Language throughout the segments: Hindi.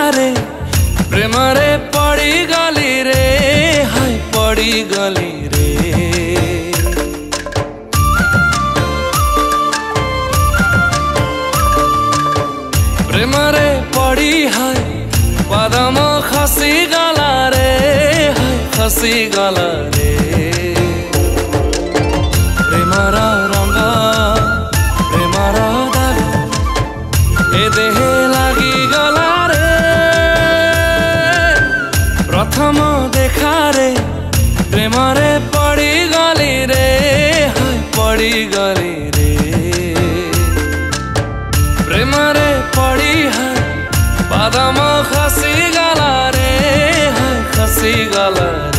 रे प्रेम रे पड़ी गली रे हाय पड़ी गली रे। प्रेम रे पड़ी हाय पदम खसी गला रे हाय खसी गला रे। प्रेमर रंग प्रेमर दाग ए देहे लगी गला रे। प्रथम देखा रे प्रेम रे पड़ी गली रे हाय पड़ी गली रे। प्रेम रे पड़ी हाय पदम खसी गला रे हाय खसी गला रे।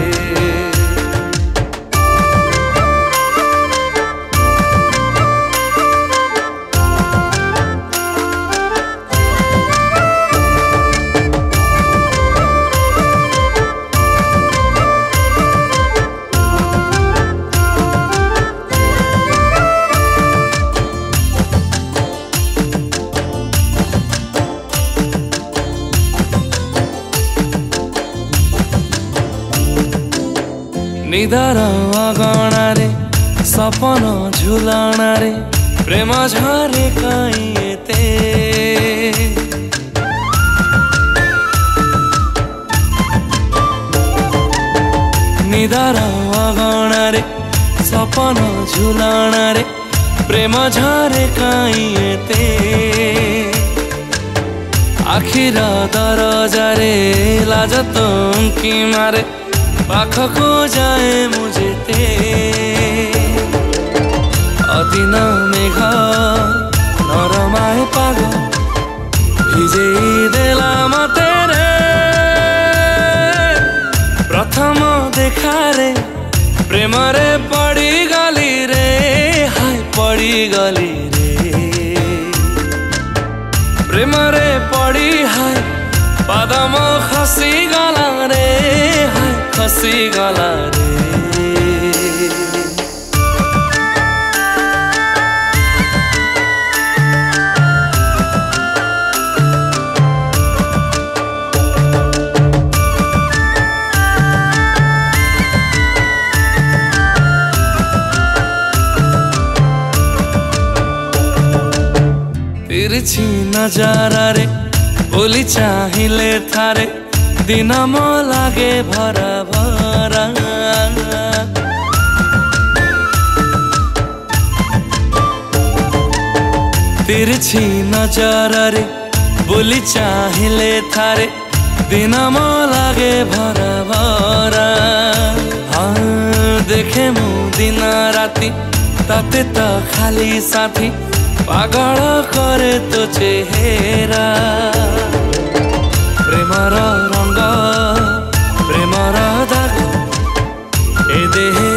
निदार अगणारे सपन झुलाणारे प्रेम झरे काई एते। निदार अगणारे सपन झुलाणारे प्रेम झरे काई एते। आखिर दरजारे लाज तुमकी मारे पाखको जाए मुझे ते। अदिन मेघ नरमाए पाग भिजे देला मते रे। प्रथम देखा रे प्रेम रे पड़ी गली रे हाय पड़ी गली रे। प्रेम रे पड़ी हाय पदम खसी गला रे हाय खसी गला रे। तिरछी नजारा रे बोली चाहिले थारे दिन म लागे भरा भरा। तिरछी नजर रे बोली चाहिले थारे दिन म लागे भरा भरा। हाँ देखे मु दिन राति ताते तो खाली साथी पागल करे तो चेहरा। प्रेमर रंग प्रेमर दाग ए देहे